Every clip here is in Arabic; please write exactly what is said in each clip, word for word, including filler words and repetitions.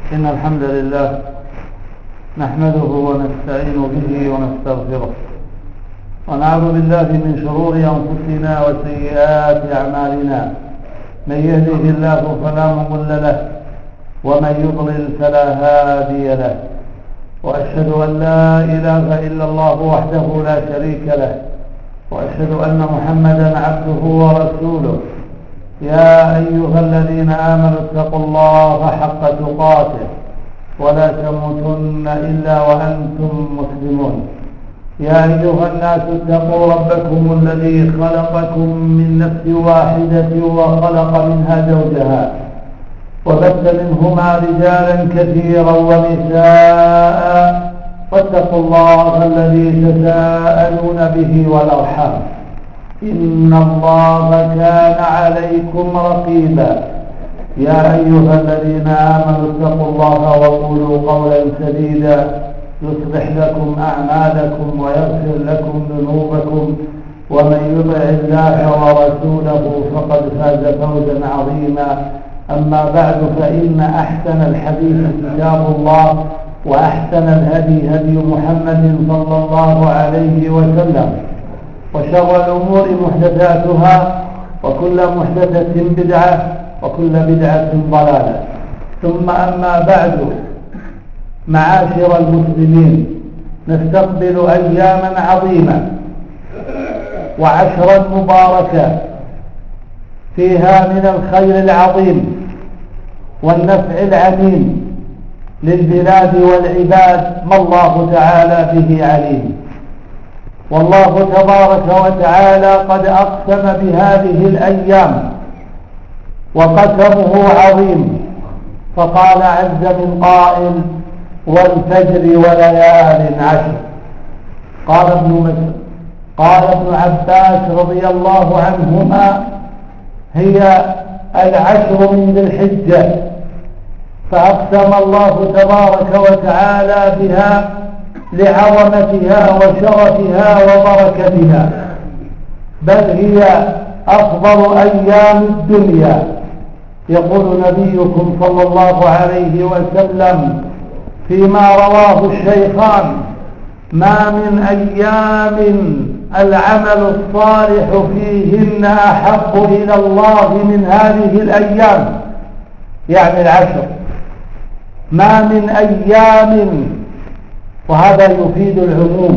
إن الحمد لله نحمده ونستعين به ونستغفره ونعوذ بالله من شرور أنفسنا وسيئات أعمالنا. من يهده الله فلا مضل له ومن يضلل فلا هادي له، وأشهد أن لا إله إلا الله وحده لا شريك له، وأشهد أن محمدا عبده ورسوله. يا أيها الذين آمنوا اتقوا الله حق تقاته ولا تموتن إلا وأنتم مسلمون. يا أيها الناس اتقوا ربكم الذي خلقكم من نفس واحدة وخلق منها زوجها وبث منهما رجالا كثيرا ونساء، واتقوا الله الذي تساءلون به والأرحام إن الله كان عليكم رقيبا. يا أيها الذين آمنوا اتقوا الله وقولوا قولا سديدا يصلح لكم أعمالكم ويغفر لكم ذنوبكم، ومن يطع الله ورسوله فقد فاز فوزا عظيما. أما بعد، فإن أحسن الحديث كتاب الله، وأحسن الهدي هدي محمد صلى الله عليه وسلم، وشر الأمور محدثاتها، وكل محدثة بدعة، وكل بدعة ضلالة. ثم أما بعد، معاشر المسلمين، نستقبل أياما عظيمة وعشرا مباركة فيها من الخير العظيم والنفع العميم للبلاد والعباد ما الله تعالى به عليم. والله تبارك وتعالى قد أقسم بهذه الأيام وقسمه عظيم، فقال عز من قائل: والفجر وليال عشر. قال ابن مسعود قال ابن عباس رضي الله عنهما: هي العشر من ذي الحجة، فأقسم الله تبارك وتعالى بها لعظمتها وشرفها وبركتها، بل هي أفضل أيام الدنيا. يقول نبيكم صلى الله عليه وسلم فيما رواه الشيخان: ما من أيام العمل الصالح فيهن أحق إلى الله من هذه الأيام، يعني العشر. ما من أيام، وهذا يفيد العموم.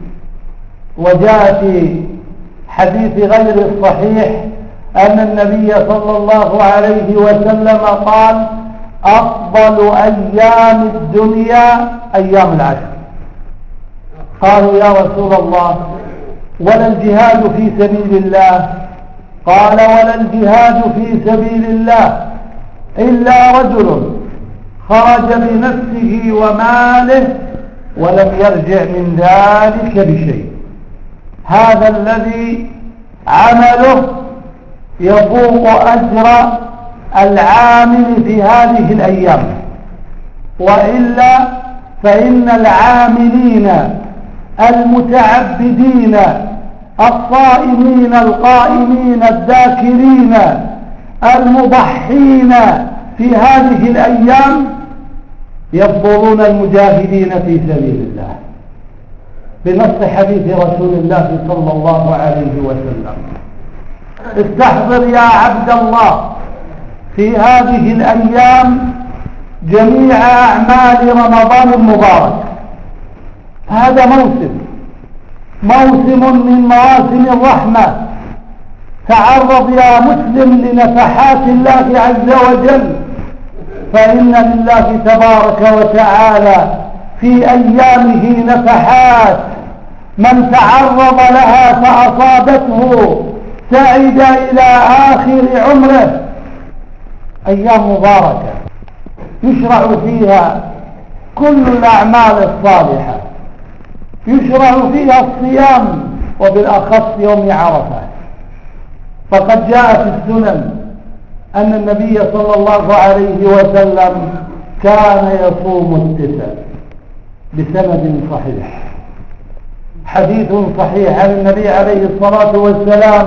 وجاء في حديث غير الصحيح أن النبي صلى الله عليه وسلم قال: أفضل أيام الدنيا أيام العشر. قالوا: يا رسول الله، ولا الجهاد في سبيل الله؟ قال: ولا الجهاد في سبيل الله إلا رجل خرج بنفسه وماله ولم يرجع من ذلك بشيء. هذا الذي عمله يفوق أجر العامل في هذه الأيام، وإلا فإن العاملين المتعبدين الصائمين القائمين الذاكرين المضحين في هذه الأيام يفضلون المجاهدين في سبيل الله، بنص حديث رسول الله صلى الله عليه وسلم. استحضر يا عبد الله في هذه الأيام جميع أعمال رمضان المبارك. هذا موسم موسم من مواسم الرحمة. تعرض يا مسلم لنفحات الله عز وجل، فإن لله تبارك وتعالى في أيامه نفحات، من تعرض لها فأصابته سعد إلى آخر عمره. أيام مباركة يشرع فيها كل الأعمال الصالحة، يشرع فيها الصيام، وبالأخص يوم عرفة. فقد جاء في السنن أن النبي صلى الله عليه وسلم كان يصوم التسع بسند صحيح. حديث صحيح عن النبي عليه الصلاة والسلام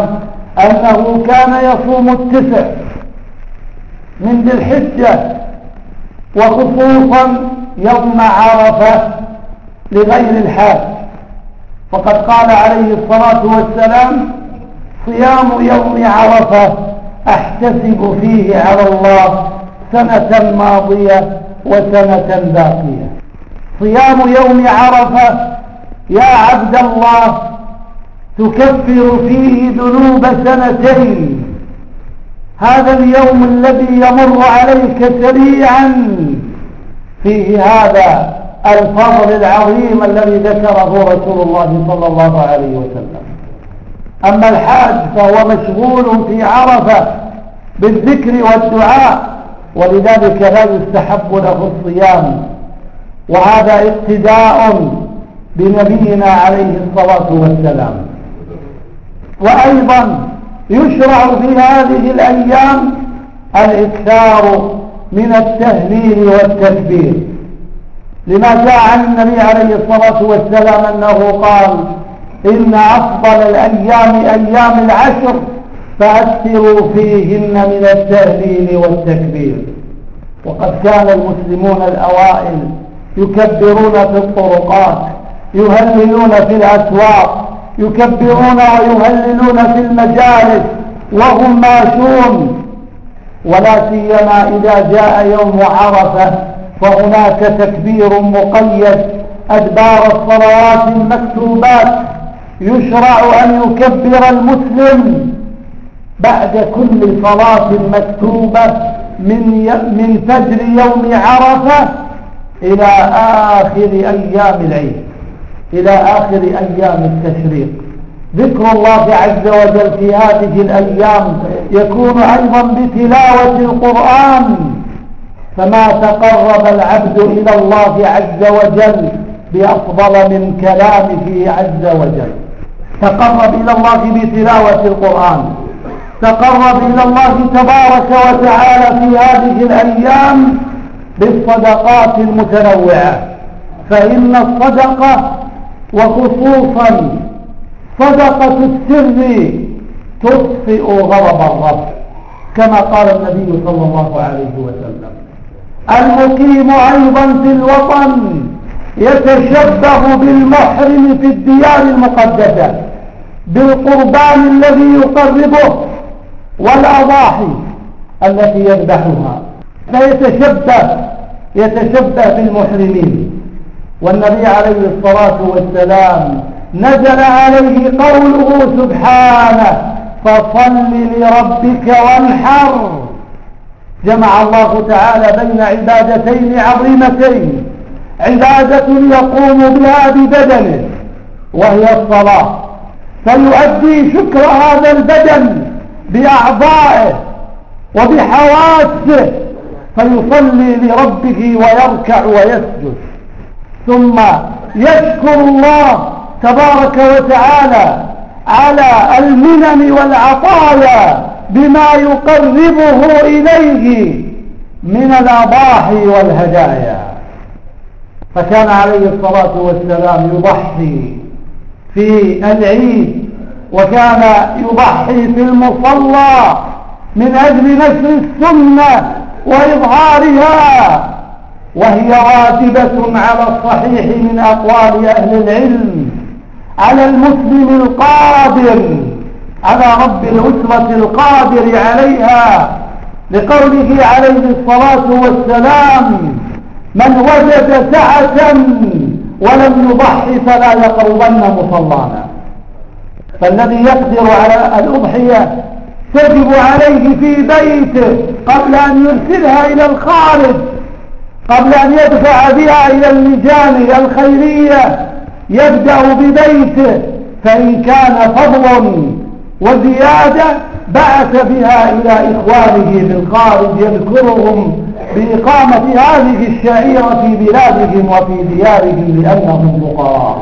أنه كان يصوم التسع من ذي الحجة وخصوصا يوم عرفة لغير الحاج، فقد قال عليه الصلاة والسلام: صيام يوم عرفة أحتسب فيه على الله سنة ماضية وسنة باقية. صيام يوم عرفة يا عبد الله تكفر فيه ذنوب سنتين. هذا اليوم الذي يمر عليك سريعا فيه هذا الفضل العظيم الذي ذكره رسول الله صلى الله عليه وسلم. أما الحاج فهو مشغول في عرفة بالذكر والدعاء، ولذلك لا يستحب له الصيام، وهذا اقتداء بنبينا عليه الصلاة والسلام. وأيضا يشرع في هذه الأيام الإكثار من التهليل والتكبير، لما جاء عن النبي عليه الصلاة والسلام أنه قال: إن أفضل الأيام أيام العشر فأكثروا فيهن من التهليل والتكبير. وقد كان المسلمون الأوائل يكبرون في الطرقات، يهللون في الأسواق، يكبرون ويهللون في المجالس وهم ماشون، ولا سيما إذا جاء يوم عرفة فهناك تكبير مقيد أدبار الصلوات المكتوبات. يشرع أن يكبر المسلم بعد كل صلاة مكتوبة من من فجر يوم عرفة إلى آخر أيام العيد، إلى آخر أيام التشريق. ذكر الله عز وجل في هذه الأيام يكون أيضا بتلاوة القرآن، فما تقرب العبد إلى الله عز وجل بأفضل من كلامه عز وجل. تقرب إلى الله بتلاوة القرآن، تقرب إلى الله تبارك وتعالى في هذه الأيام بالصدقات المتنوعة، فإن الصدقة وخصوصا صدقة السر تطفئ غضب الرب، كما قال النبي صلى الله عليه وسلم: المقيم أيضا في الوطن يتشبه بالمحرم في الديار المقدسة بالقربان الذي يقربه والأضاحي التي يذبحها، فيتشبه يتشبه بالمحرمين. والنبي عليه الصلاة والسلام نزل عليه قوله سبحانه: فصل لربك وانحر. جمع الله تعالى بين عبادتين عظيمتين: عبادة يقوم بها ببدنه وهي الصلاة، فيؤدي شكر هذا البدن بأعضائه وبحواسه، فيصلي لربه ويركع ويسجد، ثم يشكر الله تبارك وتعالى على المنن والعطايا بما يقربه إليه من الأضاحي والهدايا. فكان عليه الصلاة والسلام يضحي في العيد، وكان يضحي في المصلى من أجل نشر السنة وإظهارها، وهي واجبة على الصحيح من أقوال أهل العلم على المسلم القادر، على رب الأسرة القادر عليها، لقوله عليه الصلاة والسلام: من وجد سعة ولم يضحي فلا يقربن مصلانا. فالذي يقدر على الأضحية تجب عليه في بيته قبل أن يرسلها إلى الخارج، قبل أن يدفع بها إلى اللجان الخيرية، يبدأ ببيته، فإن كان فضل وزيادة بعث بها إلى إخوانه في الخارج يذكرهم بإقامة هذه الشعيرة في بلادهم وفي ديارهم لأنهم فقراء.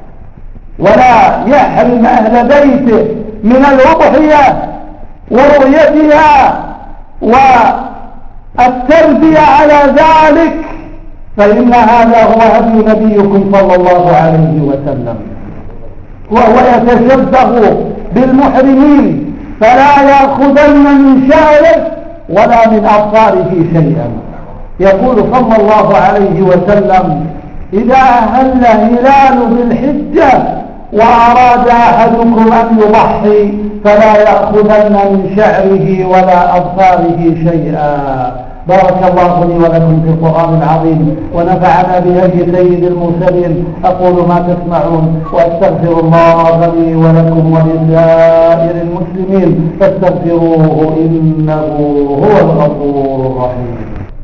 ولا يحرم أهل بيته من الأضحية ورؤيتها والتربية على ذلك، فإن هذا هو هدي نبيكم صلى الله عليه وسلم، وهو يتشبه بالمحرمين، فلا يأخذن من شعره ولا من أبصاره شيئا. يقول صلى الله عليه وسلم: إذا أهل هلال بالحجة وأراد أحدكم أن يضحي فلا يأخذن من شعره ولا أظفاره شيئا. بارك الله لي ولكم في القرآن العظيم ونفعنا بهدي سيد المرسلين. أقول ما تسمعون وأستغفر الله لي ولكم ولسائر المسلمين فاستغفروه إنه هو الغفور الرحيم.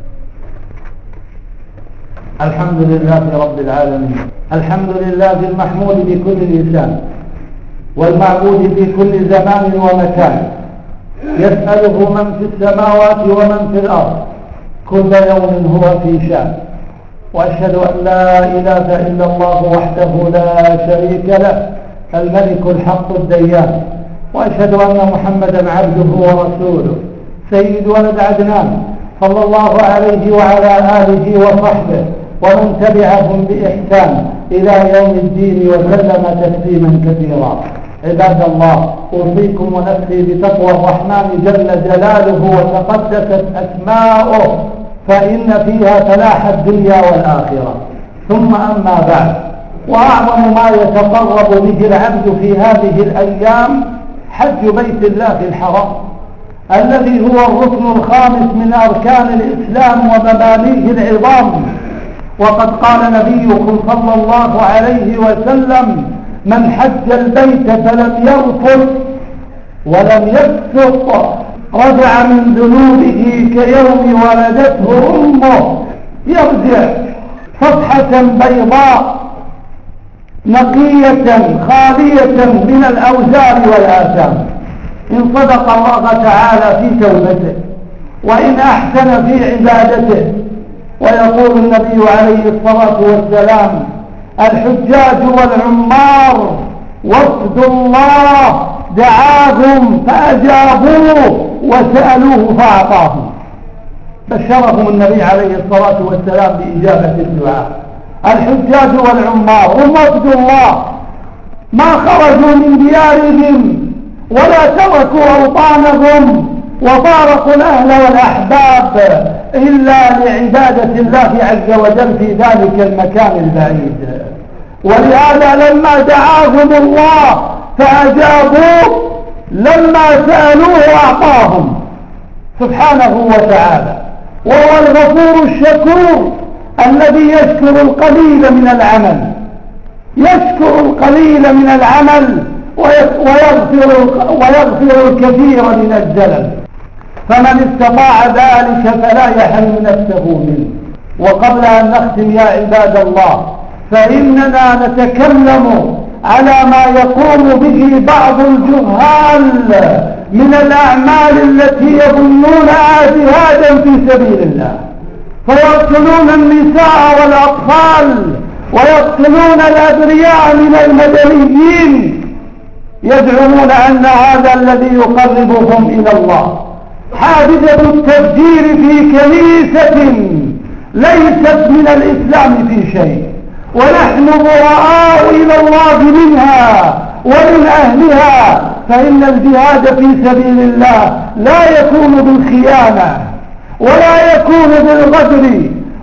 الحمد لله رب العالمين، الحمد لله المحمود بكل لسان والمعبود في كل زمان ومكان، يسأله من في السماوات ومن في الأرض، كل يوم هو في شأن. وأشهد أن لا إله إلا الله وحده لا شريك له الملك الحق الديان، وأشهد أن محمدا عبده ورسوله سيد ولد عدنان صلى الله عليه وعلى آله وصحبه ومن تبعهم بإحسان إلى يوم الدين وسلم تسليما كثيرا. عباد الله، أوصيكم ونفسي بتقوى الرحمن جل جلاله وتقدست أسماؤه، فإن فيها فلاح الدنيا والآخرة. ثم أما بعد، وأعظم ما يتقرب به العبد في هذه الأيام حج بيت الله الحرام، الذي هو الركن الخامس من أركان الإسلام ومبانيه العظام. وقد قال نبيكم صلى الله عليه وسلم: من حج البيت فلم يرفث ولم يفسق رجع من ذنوبه كيوم ولدته أمه، يرجع صفحة بيضاء نقية خالية من الأوزار والآثام، إن صدق الله تعالى في توبته وإن أحسن في عبادته. ويقول النبي عليه الصلاة والسلام: الحجاج والعمار وفد الله دعاهم فأجابوه وسألوه فأعطاهم. بشرهم النبي عليه الصلاة والسلام بإجابة الدعاء. الحجاج والعمار هم وفد الله، ما خرجوا من ديارهم ولا تركوا أوطانهم وفارقوا الأهل والأحباب إلا لعبادة الله عز وجل في ذلك المكان البعيد. ولهذا لما دعاهم الله فأجابوه، لما سألوه أعطاهم سبحانه وتعالى. وهو الغفور الشكور الذي يشكر القليل من العمل، يشكر القليل من العمل ويغفر, ويغفر الكثير من الزلل. فمن استطاع ذلك فلا يحرم نفسه منه. وقبل أن نختم يا عباد الله، فإننا نتكلم على ما يقوم به بعض الجهال من الأعمال التي يظنونها جهادا في سبيل الله، فيقتلون النساء والأطفال ويقتلون الأبرياء من المدنيين، يزعمون أن هذا الذي يقربهم إلى الله. حادثة التفجير في كنيسة ليست من الإسلام في شيء، ونحن براء إلى الله منها ومن أهلها. فإن الجهاد في سبيل الله لا يكون بالخيانة ولا يكون بالغدر.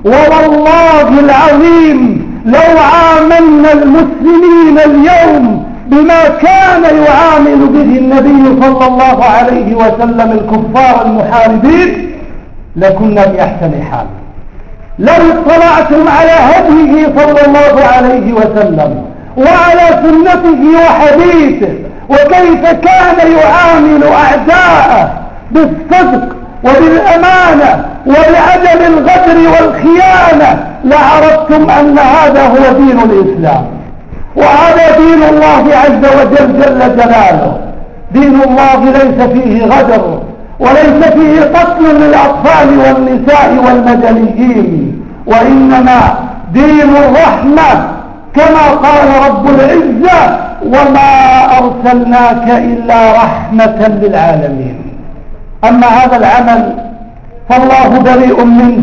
ووالله العظيم لو عاملنا المسلمين اليوم بما كان يعامل به النبي صلى الله عليه وسلم الكفار المحاربين لكنا بأحسن حال. لو اطلعتم على هديه صلى الله عليه وسلم وعلى سنته وحديثه وكيف كان يعامل أعداءه بالصدق وبالأمانة وبعدم الغدر والخيانة لعرفتم أن هذا هو دين الإسلام، وهذا دين الله عز وجل جل جلاله. دين الله ليس فيه غدر وليس فيه قتل للأطفال والنساء والمدنيين، وإنما دين الرحمة كما قال رب العزة: وما أرسلناك إلا رحمة للعالمين. أما هذا العمل فالله بريء منه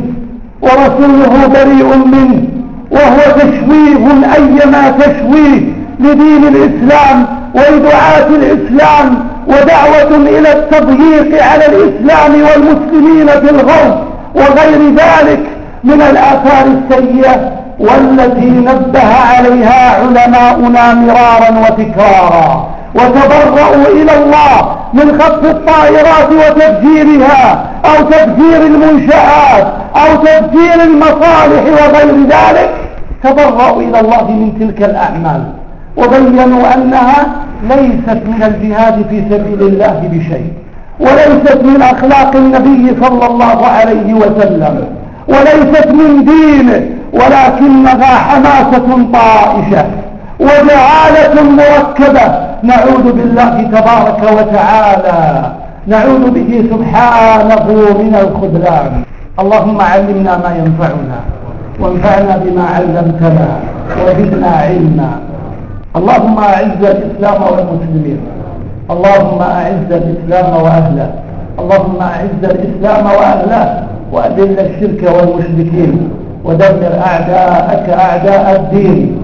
ورسوله بريء منه، وهو تشويه أيما تشويه لدين الإسلام ودعاة الإسلام ودعوة إلى التضييق على الإسلام والمسلمين في الغرب وغير ذلك. من الآثار السيئة والتي نبه عليها علماؤنا مرارا وتكرارا، وتبرؤوا إلى الله من خطف الطائرات وتفجيرها أو تفجير المنشآت أو تفجير المصالح وغير ذلك. تبرؤوا إلى الله من تلك الأعمال وبينوا أنها ليست من الجهاد في سبيل الله بشيء، وليست من أخلاق النبي صلى الله عليه وسلم، وليست من دينه، ولكنها حماسة طائشة وجعالة مركبة نعوذ بالله تبارك وتعالى نعوذ به سبحانه من الخذلان. اللهم علمنا ما ينفعنا وانفعنا بما علمتنا وزدنا علما. اللهم أعز الإسلام والمسلمين، اللهم أعز الإسلام وأهله، اللهم أعز الإسلام وأهله وأذل الشرك والمشركين ودمر أعداءك أعداء الدين.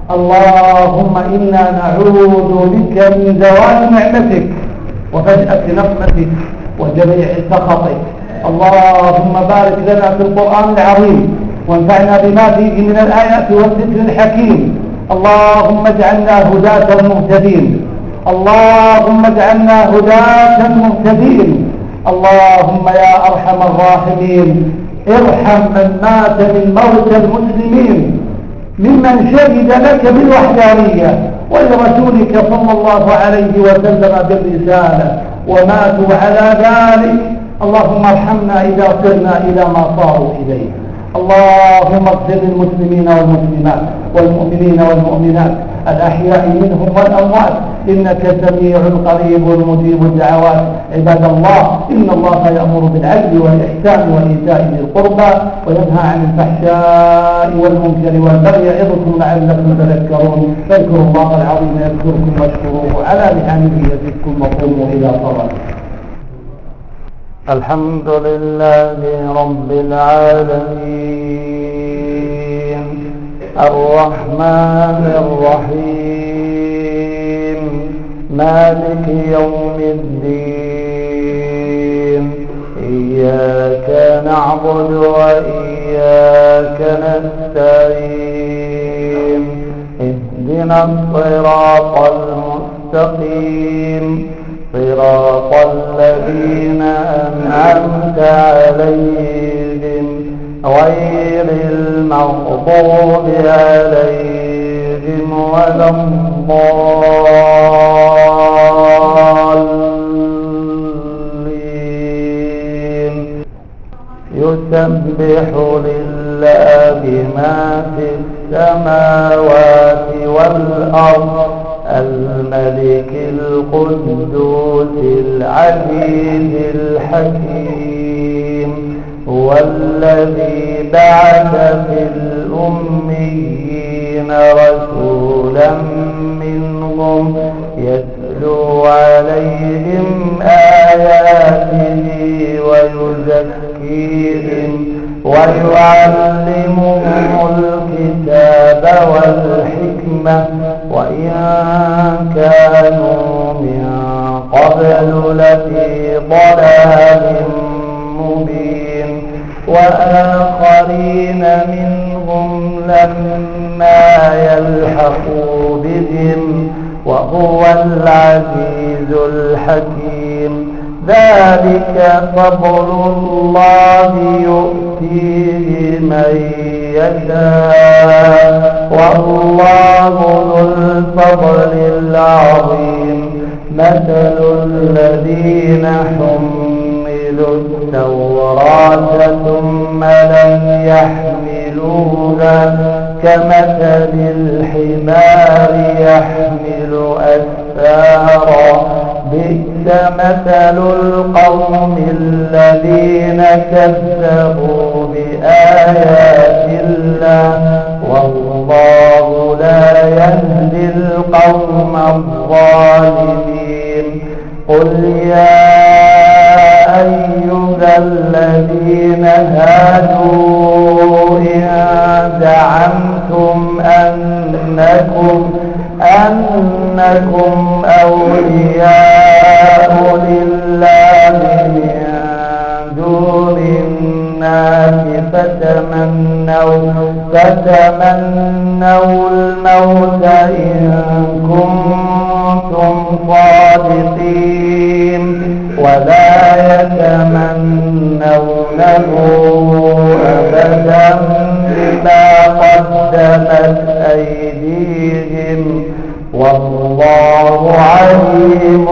اللهم إنا نعوذ بك من زوال نعمتك وفجأة نقمتك وجميع سخطك. اللهم بارك لنا في القرآن العظيم وانفعنا بما فيه من الآيات والذكر الحكيم. اللهم اجعلنا هداة مهتدين، اللهم اجعلنا هداة مهتدين. اللهم يا أرحم الراحمين ارحم من مات من موتى المسلمين ممن شهد لك بالوحدانية ولرسولك صلى الله عليه وسلم بالرسالة وماتوا على ذلك. اللهم ارحمنا إذا صرنا إلى ما صاروا إليه. اللهم اغفر للمسلمين والمسلمات والمؤمنين والمؤمنات الأحياء منهم والأموات إنك سميع قريب مجيب الدعوات. عباد الله، إن الله يأمر بالعدل والإحسان وإيتاء ذي القربى وينهى عن الفحشاء والمنكر والبغي يعظكم لعلكم تذكرون. فاذكروا الله العظيم يذكركم واشكروه على نعمه يزدكم وقوموا إلى صلاتكم. الحمد لله رب العالمين الرحمن الرحيم مالك يوم الدين. إياك نعبد وإياك نستعين. اهدنا الصراط المستقيم صراط الذين أنعمت عليهم غير المغضوب عليهم ولا الضالين. يسبح لله ما في السماوات والأرض الملك القدوس العزيز الحكيم. هو الذي بعث في الأميين رسولا منهم يتلو عليهم آياته ويزكيهم ويعلمهم الكتاب والحكمة وإن كانوا من قبل لفي ضلال مبين. وآخرين منهم لما يلحقوا بهم وهو العزيز الحكيم. ذلك فضل الله يؤتيه من يشاء والله ذو الفضل العظيم. مثل الذين حملوا التوراة ثم لم يحملوها كمثل الحمار يحمل أسفارا. بئس مثل القوم الذين كذبوا بآيات الله والله لا يهدي القوم الظالمين. قل يا أيها الذين هادوا إن زعمتم أنكم أنكم أولياء لله من دون الناس فتمنوا, فتمنوا الموت إن كنتم صادقين ولا يتمنونه أبدا بما قدمت أيديهم والله عليم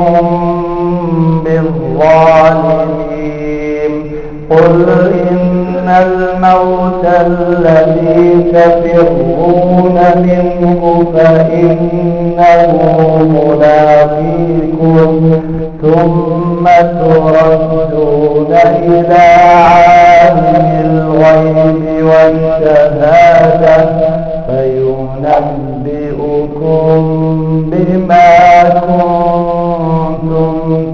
بالظالمين. قل إن الموت الذي تفرون منه فإنه ملاقيكم ثم تردون إلى عالم الغيب والشهادة فينبئكم بما كنتم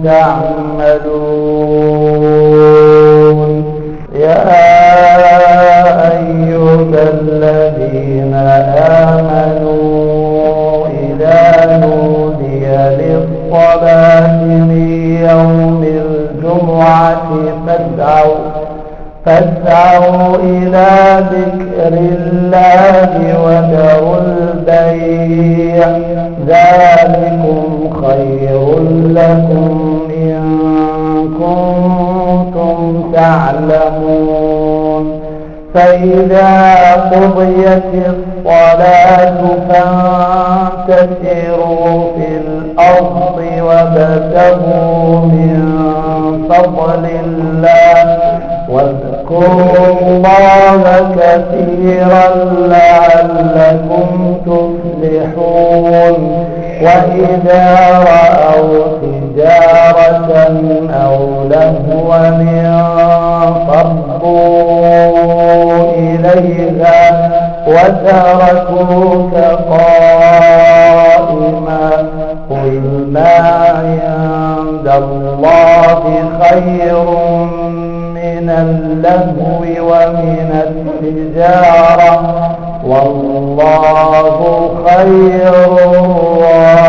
تعملون. يا أيها الذين آمنوا إذا نودي للصلاة من يوم الجمعة فاسعوا فاسعوا إلى ذكر الله وذروا البيع ذلكم خير لكم إن كنتم تعلمون. فإذا قضيت الصلاة فانتشروا في الأرض وابتغوا من فضل الله واذكروا الله كثيرا لعلكم تفلحون. وإذا رأوا تجارة أو لهوا انفضوا إليها وتركوك قائما قل ما عند الله خير من اللهو ومن التجارة والله خير الرازقين.